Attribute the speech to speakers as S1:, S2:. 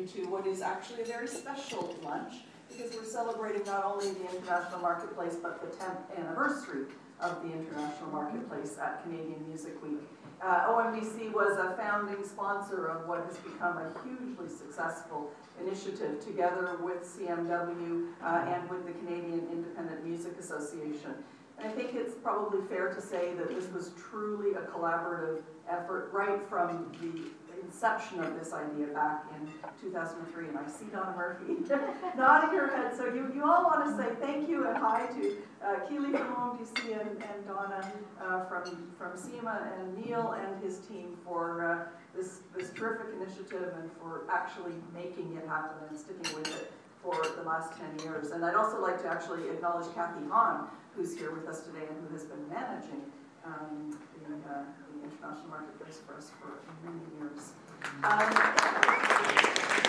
S1: you to what is actually a very special lunch, because we're celebrating not only the International Marketplace, but the 10th anniversary of the International Marketplace at Canadian Music Week. OMBC was a founding sponsor of what has become a hugely successful initiative together with CMW and with the Canadian Independent Music Association. And I think it's probably fair to say that this was truly a collaborative effort right from the inception of this idea back in 2003. And I see Donna Murphy nodding her head. So you all want to say thank you and hi to Keely from OMBC and Donna from SEMA and Neil and his team for this terrific initiative and for actually making it happen and sticking with it for the last 10 years. And I'd also like to actually acknowledge Kathy Hahn, who's here with us today and who has been managing the International Marketplace for us for many years.